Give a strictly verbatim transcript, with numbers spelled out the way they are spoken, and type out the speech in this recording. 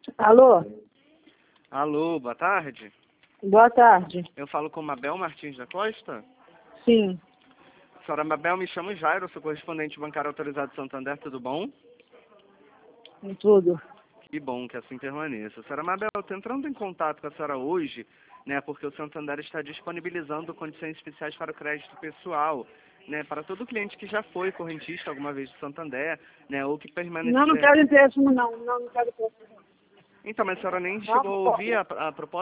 Alô? Alô, boa tarde. Boa tarde. Eu falo com Mabel Martins da Costa? Sim. Senhora Mabel, me chamo Jairo, sou correspondente bancário autorizado de Santander, tudo bom? Em tudo. Que bom que assim permaneça. Senhora Mabel, eu estou entrando em contato com a senhora hoje, né, porque o Santander está disponibilizando condições especiais para o crédito pessoal, né, para todo cliente que já foi correntista alguma vez do Santander, né, ou que permaneceu... Não, não quero empréstimo, não. Não, não quero empréstimo. Então, mas a senhora nem Não, chegou a ouvir a, a proposta?